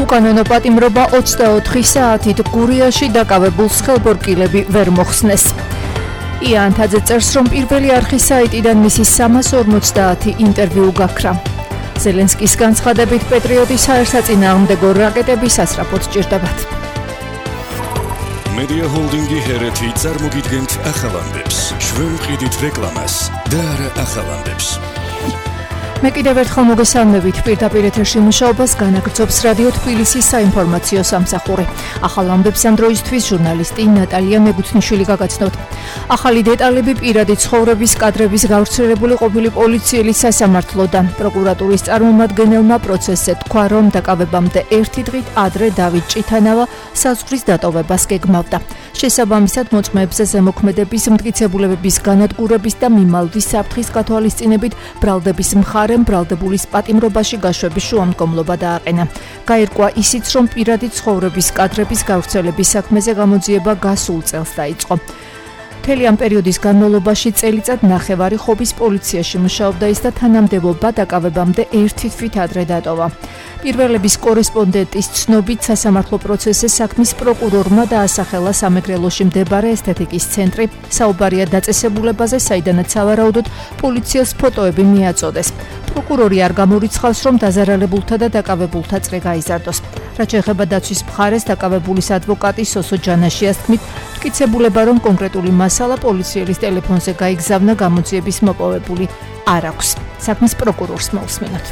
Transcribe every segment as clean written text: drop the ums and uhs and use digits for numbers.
უკანონო პატიმრობა 24 საათით გურიაში დაკავებულს ხელბორკილები ვერ მოხსნეს. იანთაძე წერს, რომ პირველი არხის საიტიდან მისი 350 ინტერვიუ გაქრა. ზელენსკის განცხადებით პეტრიოტის საერთაშორისო რაკეტები სასწრაფოდ ჭირდებათ. Media Holdingi Hereti წარმოგიდგენთ ახალ ამბებს. ჩვენ ვყიდით რეკლამას და არა ახალ ამბებს. მე კიდევ ერთხელ მოგესალმებით. პირდაპირ ეთერში მუშაობას განაგრძობს რადიო თბილისის საინფორმაციო სამსახური. ახალ ამბებს ამ დროისთვის ჟურნალისტი ნატალია მეგუთნიშვილი გაგაცნოთ. ახალი დეტალები პირადი ცხოვრების კადრების გავრცელებული ყოფილი პოლიციელის სასამართლოდან. პროკურატურის წარმომადგენელმა პროცესზე თქვა, რომ დაკავებამდე ერთი დღით ადრე დავით ჭითანავა საზღვრის დატოვებას გეგმავდა. შესაბამისად მოწმეებზე ზემოქმედების მტკიცებულებების განადგურების და მიმალვის საფრთხის გათვალისწინებით ბრალდების მხარემ ბრალდებულის პატიმრობაში გაშვების შუამდგომლობა დააყენა. გაირკვა ისიც, რომ პირადი ცხოვრების კადრების გავრცელების საქმეზე გამოძიება გასულ წელს დაიწყო. მთელი ამ პერიოდის განმავლობაში წელიწად ნახევარი ხობის პოლიციაში მუშაობდა ის და თანამდებობა დაკავებამდე ერთი თვით ადრე დატოვა. პირველების კორესპონდენტის ცნობით სასამართლო პროცესზე საქმის პროკურორმა დაასახელა სამეგრელოში მდებარე ესთეტიკის ცენტრი. საუბარია დაწესებულებაზე, საიდანაც სავარაუდოდ პოლიციას ფოტოები მიაწოდეს. პროკურორი არ გამორიცხავს, რომ დაზარალებულთა და დაკავებულთა წრე გაიზარდოს. რაც შეეხება დაცვის მხარეს, დაკავებულის ადვოკატი სოსო ჯანაშიას თქმით, მტკიცებულება, რომ კონკრეტული მასალა პოლიციელის ტელეფონზე გაიგზავნა გამოძიების მოპოვებული არ აქვს. საქმის პროკურორს მოусმინოთ.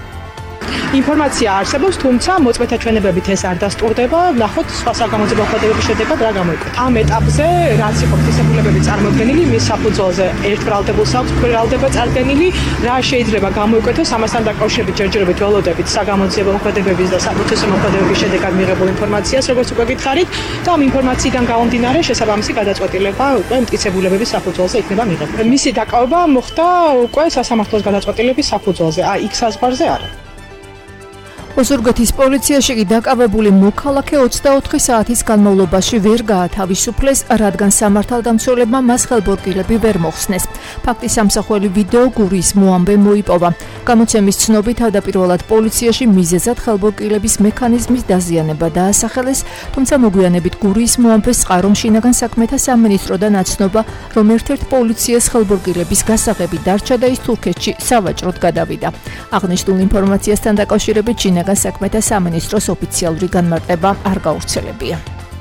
ინფორმაცია არსებობს, თუმცა მოწმეთა ჩვენებებით ეს არ დასტურდება. ნახოთ სხვა საგამოძიებო ხედავების შედეგად რა გამოიკვეთა. ამ ეტაპზე რაც იყო მტკიცებულებები წარმოდგენილი, მის საფუძველზე ერთ ბრალდებულს აქვს ბრალდება წარდგენილი, რა შეიძლება გამოიკვეთოს ამასთან დაკავშირებით ჯერჯერობით ველოდებით საგამოძიებო ხედავების და საფუძველზე მოქმედებების შედეგად მიღებულ ინფორმაციას, როგორც უკვე გითხარით, და ამ ინფორმაციიდან გამომდინარე შესაბამისი გადაწყვეტილება უკვე მტკიცებულებების საფუძველზე იქნება მიღებული. მისი დაკავება მოხდა უკვე სასამართლოს გადაწყვეტილების საფუძველზე, იქ საზღვარზე არა. ოზურგეთის პოლიციაში კი დაკავებული მოქალაქე 24 საათის განმავლობაში ვერ გაათავისუფლეს, რადგან სამართალდამცველებმა მას ხელბორკილები ვერ მოხსნეს. ფაქტის ამსახველი ვიდეო გურიის მოამბე მოიპოვა. გამოცემის ცნობით თავდაპირველად პოლიციაში მიზეზად ხელბორკილების მექანიზმის დაზიანება დაასახელეს, თუმცა მოგვიანებით გურიის მოამბეს წყარომ შინაგან საქმეთა სამინისტროდან აცნობა, რომ ერთ-ერთ პოლიციას ხელბორკილების გასაღები დარჩა და ის თურქეთში სავაჭროდ გადავიდა. აღნიშნულ ინფორმაციასთან დაკავშირებით შინაგან საქმეთა სამინისტროს ოფიციალური განმარტება არ გავრცელებია.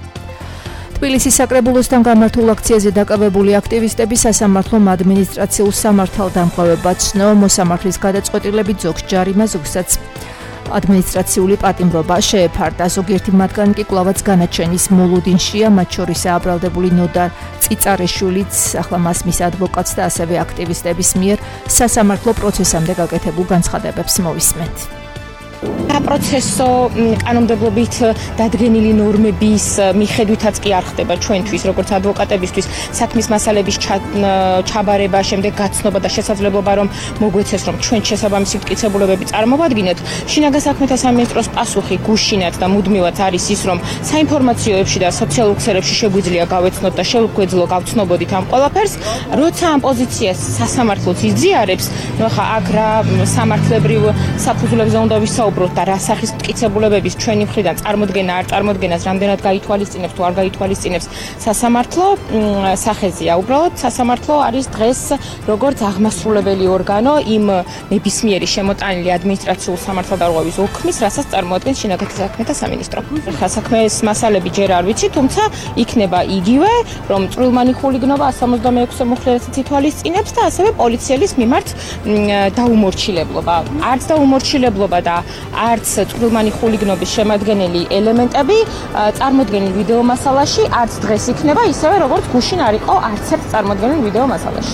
თბილისის საკრებულოსთან გამართულ აქციაზე დაკავებული აქტივისტები სასამართლომ ადმინისტრაციულ სამართალდამხმარებლად ცნო, მოსამართლის გადაწყვეტილებით ზოგს ჯარიმა, ზოგსაც ადმინისტრაციული პატიმრობა შეეფარდა. ზოგიერთი მათგანი კი კვლავაც განაჩენის მოლოდინშია, მათ შორისაა ბრალდებული ნოდარ წიწარეშვილიც, ახლა მას მის ადვოკატს და ასევე აქტივისტების მიერ სასამართლო პროცესამდე გაკეთებულ განცხადებებს მოვისმენთ. საპროცესო კანონმდებლობით დადგენილი ნორმების მიხედვითაც კი არ ხდება ჩვენთვის, როგორც ადვოკატებისთვის, საქმის მასალების ჩაბარება, შემდეგ გაცნობა და შესაძლებლობა, რომ მოგვეცეს, რომ ჩვენ შესაბამისი მტკიცებულებები წარმოვადგინოთ. შინაგან საქმეთა სამინისტროს პასუხი გუშინად და მუდმივად არის ის, რომ საინფორმაციოებში და სოციალურ ქსელებში შეგვიძლია გავეცნოთ და შევგვეძლო გავცნობოდით ამ ყველაფერს. როცა ამ პოზიციას სასამართლოც იზიარებს, ნუ ხა აქ რა სამართლებრივ საფუძვლებზე უნდა ვისაუბროთ და რა სახის მტკიცებულებების ჩვენი მხრიდან წარმოდგენა არ წარმოდგენას რამდენად გაითვალისწინებს თუ არ გაითვალისწინებს სასამართლო სახეზეა. უბრალოდ სასამართლო არის დღეს როგორც აღმასრულებელი ორგანო იმ ნებისმიერი შემოტანილი ადმინისტრაციულ სამართალდარღვევის ოქმის, რასაც წარმოადგენს შინაგან საქმეთა სამინისტრო. ხა საქმის მასალები ჯერ არ ვიცი, თუმცა იქნება იგივე, რომ წვრილმანი ხულიგნობა 166 მუხლერსაც ითვალისწინებს და ასევე პოლიციელის მიმართ დაუმორჩილებლობა. არც დაუმორჩილებლობა და არც წვრილმანი ხულიგნობის შემადგენელი ელემენტები წარმოდგენილ ვიდეო მასალაში არც დღეს იქნება ისევე როგორც გუშინ არ იყო არც ერთ წარმოდგენილ ვიდეო მასალაში.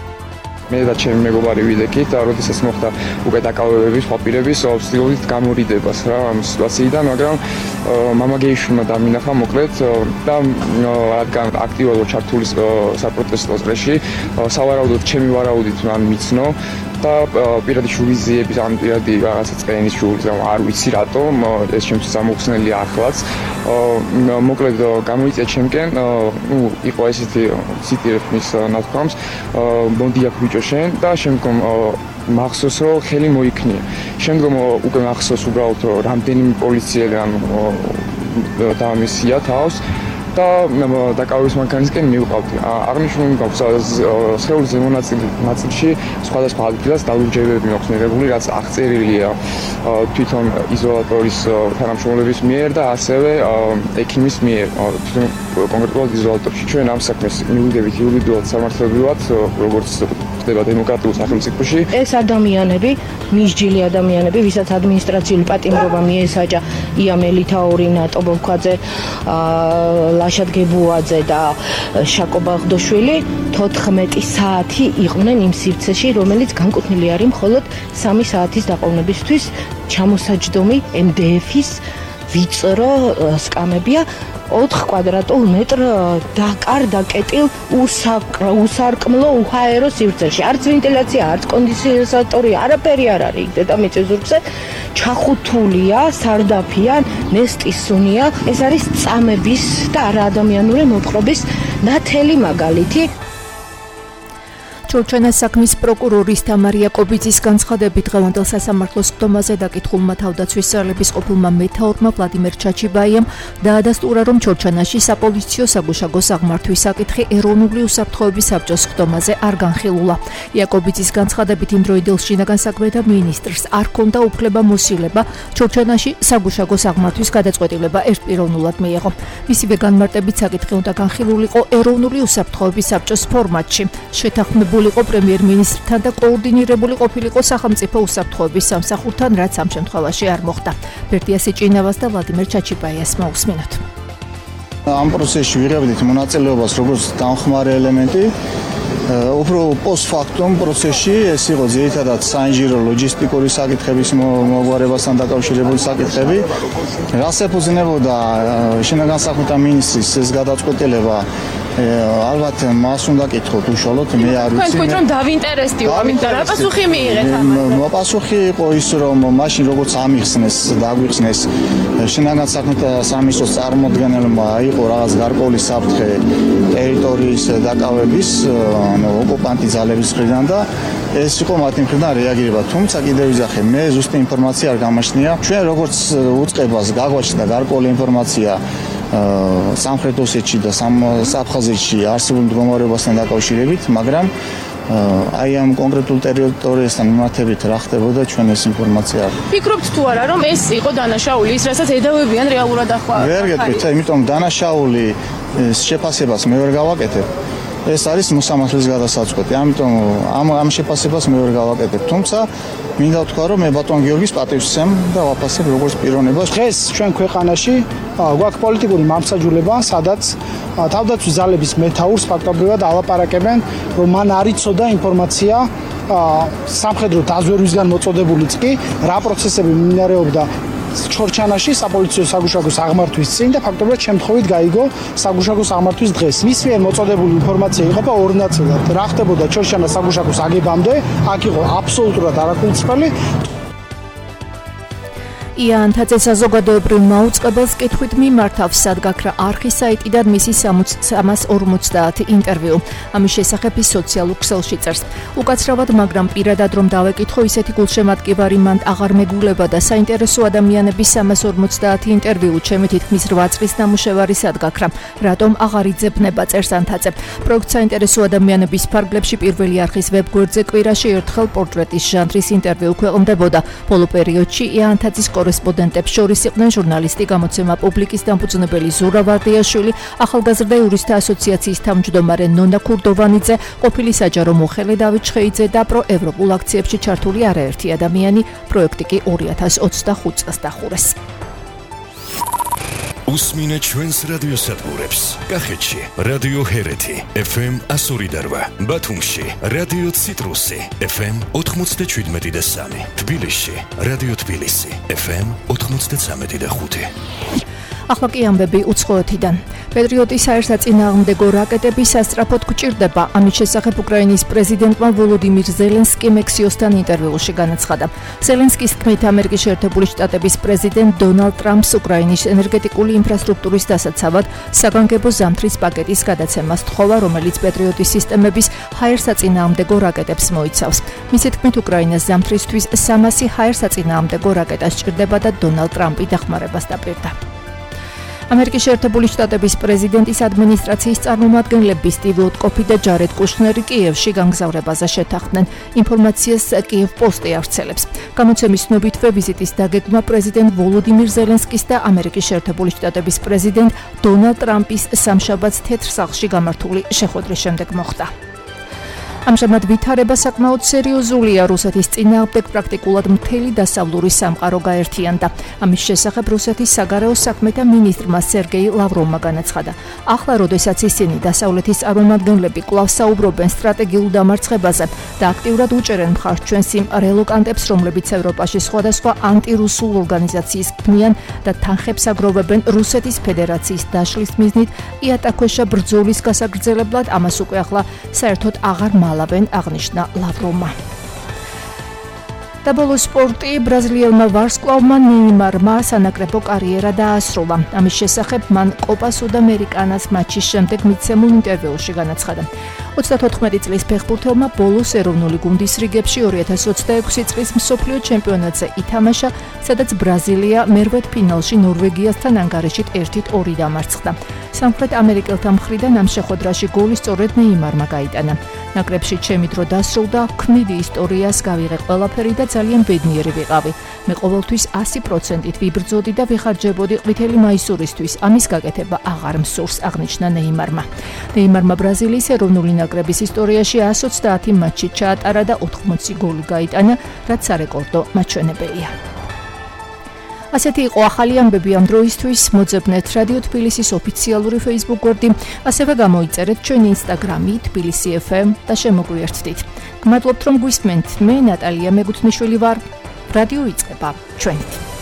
მე და ჩემი მეგობარი ვიდექით და როდესაც მოხდა უკვე დაკავებების ყოფილების ვცდილობთ გამორიდებას რა ამ სიტუაციიდან, მაგრამ მამაგეიშვილმა დამინახა მოკლედ და რადგან აქტიურად ჩართული საპროტესტო წრეში, სავარაუდოდ ჩემი ვარაუდით მან მიცნო და პირადი შურიზიების ან პირადი რაღაცა წენის შურიზ არ ვიცი რატომ ეს ჩემთვის ამოხსნელი ახლაც მოკლედ გამოიწია ჩემკენ იყო ესეთი ციტირებ მის ნათქვამს მოდიახ ბიჭო შენ და შემდგომ მახსოვს რომ ხელი მოიქნია. შემდგომ უკვე მახსოვს უბრალოდ რამდენიმე პოლიციელთან დაამისია თავს და დაკავების მანქანისკენ მივყავდი. აღნიშნული გვაქვს სხეულის ზემო ნაწილში სხვადასხვა ადგილას დაუჯერებები მაქვს მიღებული, რაც აღწერილია თვითონ იზოლატორის თანამშრომლების მიერ და ასევე ექიმის მიერ თვითონ კონკრეტულად იზოლატორში. ჩვენ ამ საქმეს მივიდებით იურიდიულად სამართლებრივად, როგორც ხდება დემოკრატიულ სახელმწიფოში. ეს ადამიანები, მისჯილი ადამიანები, ვისაც ადმინისტრაციული პატიმრობა მიესაჯა იამე ლითაური, ნატო ბოლქვაძე, ლაშად გებუაძე და შაკო ბაღდოშვილი 14 საათი იყვნენ იმ სივრცეში, რომელიც განკუთვნილი არის მხოლოდ 3 საათის დაყოვნებისთვის. ჩამოსაჯდომი MDF-ის ვიწრო სკამებია 4 კვადრატულ მეტრ დაკეტილ უსარკმლო უჰაერო სივრცეში. არც ვენტილაცია, არც კონდენსატორი, არაფერი არ არის დედამიწის ზურგზე. ჩახუთულია, სარდაფია, ნესტის სუნია. ეს არის წამების და არაადამიანური მოპყრობის ნათელი მაგალითი. ჩორჩანას საქმის პროკურორის თამარ იაკობიძის განცხადებით დღევანდელ სასამართლოს ხდომაზე დაკითხულმა თავდაცვის ძალების ყოფილმა მეთაურმა ვლადიმერ ჩაჩიბაიამ დაადასტურა, რომ ჩორჩანაში საპოლიციო საგუშაგო აღმართვის საკითხი ეროვნული უსაფრთხოების საბჭოს ხდომაზე არ განხილულა. იაკობიძის განცხადებით იმ დროიდელ შინაგან საქმეთა მინისტრს არ ჰქონდა უფლება-მოსილება ჩორჩანაში საგუშაგო აღმართვის გადაწყვეტილება ერთპიროვნულად მიიღო. მისივე განმარტებით საკითხი უნდა განხილულიყო ეროვნული უსაფრთხოების საბჭოს ფორმატში. შეთანხმებული იყო პრემიერ-მინისტრთან და კოორდინირებული ყოფილიყო სახელმწიფო უსაფრთხოების სამსახურთან, რაც ამ შემთხვევაში არ მოხდა. ბერდია სიჭინავას და ვლადიმერ ჩაჩიბაიას მოусმინოთ. ამ პროცესში ვიღებდით მონაწილეობას როგორც დამხმარე ელემენტი, უფრო პოსტფაქტუმ პროცესში ეს იყო ძირითადად საინჟინრო ლოჯისტიკური საკითხების მოგვარებასთან დაკავშირებული საკითხები. რას ეფუძნებოდა შინაგან საქმეთა მინისტრის ეს გადაწყვეტილება? ალბათ მას უნდა კითხოთ უშუალოდ, მე არ ვიცი. თქვენ რომ დავინტერესდიო, ამიტომ რა პასუხი მიიღეთ ამაზე? პასუხი იყო ის, რომ მაშინ როგორც ამიხსნეს და აგვიხსნეს შინაგან საქმეთა სამინისტროს წარმოადგენელმა იყო რაღაც გარკვეული საფრთხე ტერიტორიის დაკავების, ოკუპანტი ძალების მხრიდან და ეს იყო მათი მხრიდან რეაგირება. თუმცა კიდევ ვიზახე, მე ზუსტი ინფორმაცია არ გამაჩნია. ჩვენ როგორც უწყებას გაგვაჩნდა გარკვეული ინფორმაცია სამხრეთ ოსეთში და საფხაზეთში არსებულ მდგომარეობასთან დაკავშირებით, მაგრამ აი ამ კონკრეტულ ტერიტორიასთან მიმართებით რა ხდებოდა ჩვენ ეს ინფორმაცია არ. ფიქრობთ თუ არა, რომ ეს იყო დანაშაული, ის რასაც ედავებიან რეალურად ახლა? ვერ გეტყვით, იმიტომ დანაშაული შეფასებას მე ვერ გავაკეთებ. ეს არის მოსამართლის გადასაწყვეტი. ამიტომ ამ შეფასებას მე ვერ გავაკეთებ. თუმცა მინდა ვთქვა, რომ მე ბატონ გიორგის პატივს ვცემ და ვაფასებ როგორც პიროვნებას. დღეს ჩვენ ქვეყანაში გვაქვს პოლიტიკური მამსაჯულება, სადაც თავდაცვის ძალების მეთაურს ფაქტობრივად ალაპარაკებენ, რომ მან არ იცოდა ინფორმაცია სამხედრო დაზვერვისგან მოწოდებულიც კი რა პროცესები მიმდინარეობდა ჩორჩანაში საპოლიციო საგუშაგოს აღმართვის წინ და ფაქტობრივად შემთხვევით გაიგო საგუშაგოს აღმართვის დღეს. მის მიერ მოწოდებული ინფორმაცია იყოფა ორ ნაწილად. რა ხდებოდა ჩორჩანას საგუშაგოს აგებამდე, აქ იყო აბსოლუტურად არაკუნწფელი. იან თაძე საზოგადოებრივ მაუწყებელს კითხვით მიმართავს, სად გაქრა არხის საიტიდან მისი 350 ინტერვიუ. ამის შესახებ ის სოციალურ ქსელში წერს. უკაცრავად, მაგრამ პირადად რომ დავეკითხო, ისეთი გულშემატკივარი მან აღარ მეგულება და საინტერესო ადამიანების 350 ინტერვიუ ჩემი თითქმის 8 წლის ნამუშევარი სად გაქრა. რატომ აღარ იძებნება, წერს ანთაძე. პროექტ საინტერესო ადამიანების ფარგლებში პირველი არხის ვებგვერდზე კვირაში ერთხელ პორტრეტის ჟანრის ინტერვიუ ქვეყნდებოდა. ბოლო პერიოდში იანთაძის კორესპონდენტებს შორის იყვნენ ჟურნალისტი, გამოცემა პუბლიკის დამფუძნებელი ზურა ვარდიაშვილი, ახალგაზრდა იურისტთა ასოციაციის თავმჯდომარე ნონა ქურდოვანიძე, ყოფილი საჯარო მოხელე დავით ჩხეიძე და პროევროპულ აქციებში ჩართული არაერთი ადამიანი. პროექტი კი 2025 წელს დახურეს. უსმინეთ ჩვენს რადიოსადგურებს. კახეთში რადიო ჰერეთი FM 102.8, ბათუმში რადიო ციტრუსი FM 97.3, თბილისში რადიო თბილისი FM 93.5. ახლა კი ამბები უცხოეთიდან. პეტრიოტის საერთაშორისო რაკეტები სასწრაფოდ გვჭირდება. ამის შესახებ უკრაინის პრეზიდენტმა ვოლოდიმირ ზელენსკიმ Axios-თან ინტერვიუში განაცხადა. ზელენსკის თქმით, ამერიკის შეერთებული შტატების პრეზიდენტ დონალდ ტრამპს უკრაინის ენერგეტიკული ინფრასტრუქტურის დასაცავად საგანგებო ზამთრის პაკეტის გადაცემას თხოვა, რომელიც პეტრიოტის სისტემების ჰაერსაწინააღმდეგო რაკეტებს მოიცავს. მისი თქმით, უკრაინას ზამთრისთვის 300 ჰაერსაწინააღმდეგო რაკეტა სჭირდება და დონალდ ტრამპი დახმარებას დაპირდა. ამერიკის შეერთებული შტატების პრეზიდენტის ადმინისტრაციის წარმომადგენლები სტივ ვუტკოფი და ჯარედ კუშნერი კიევში განგზავრებაზე შეთანხმდნენ. ინფორმაციას კიევ პოსტი ავრცელებს. გამოცემის ცნობითვე ვიზიტის დაგეგმა პრეზიდენტ ვოლოდიმირ ზელენსკის და ამერიკის შეერთებული შტატების პრეზიდენტ დონალდ ტრამპის სამშაბათს თეთრ სახლში გამართული შეხვედრის შემდეგ მოხდა. ამჟამად ვითარება საკმაოდ სერიოზულია. რუსეთის წინააღმდეგ პრაქტიკულად მთელი დასავლური სამყარო გაერთიანდა. ამის შესახებ რუსეთის საგარეო საქმეთა მინისტრმა სერგეი ლავროვმა განაცხადა. ახლა, როდესაც ისინი დასავლეთის წარმომადგენლები კვლავ საუბრობენ სტრატეგიულ დამარცხებაზე და აქტიურად უჭერენ მხარს ჩვენს იმ რელოკანტებს, რომლებიც ევროპაში სხვადასხვა ანტირუსულ ორგანიზაციის ქმნიან და თანხებს აგროვებენ რუსეთის ფედერაციის დაშლის მიზნით იატაკქვეშა ბრძოლის გასაგრძელებლად, ამას უკვე ახლა საერთოდ აღარ მალავენ, აღნიშნა ლავროვმა. და ბოლო სპორტი, ბრაზილიელმა ვარსკვლავმა ნეიმარმა სანაკრებო კარიერა დაასრულა. ამის შესახებ მან კოპა სუდამერიკანას მატჩის შემდეგ მიცემულ ინტერვიუში განაცხადა. 34 წლის ფეხბურთელმა ბოლოს ეროვნული გუნდის რიგებში 2026 წლის მსოფლიო ჩემპიონატზე ითამაშა, სადაც ბრაზილია მერვედ ფინალში ნორვეგიასთან ანგარიშით 1-2 დამარცხდა. სამხრეთ ამერიკელთა მხრიდან ამ შეხვედრაში გოლი სწორედ ნეიმარმა გაიტანა. ნაკრებში ჩემი დრო დასრულდა, ქმნიდი ისტორიას, გავიღე ყველაფერი და ძალიან ბედნიერი ვიყავი. მე ყოველთვის 100%-ით ვიბრძოდი და ვიხარჯებოდი ყვითელი მაისურისთვის. ამის გაკეთება აღარ მსურს, აღნიშნა ნეიმარმა. ნეიმარმა ბრაზილიის ეროვნული ნაკრების ისტორიაში 130 მატჩი ჩაატარა და 80 გოლი გაიტანა, რაც სარეკორდო მაჩვენებელია. ასეთი იყო ახალი ამბები ამ დროისთვის. მოძებნეთ რადიო თბილისის ოფიციალური Facebook გვერდი, ასევე გამოიწერეთ ჩვენი Instagram-ი თბილისი FM და შემოგვიერთდით. გმადლობთ რომ გვისმენთ. მე ნატალია მეგუთნიშვილი ვარ. რადიო იწყება ჩვენით.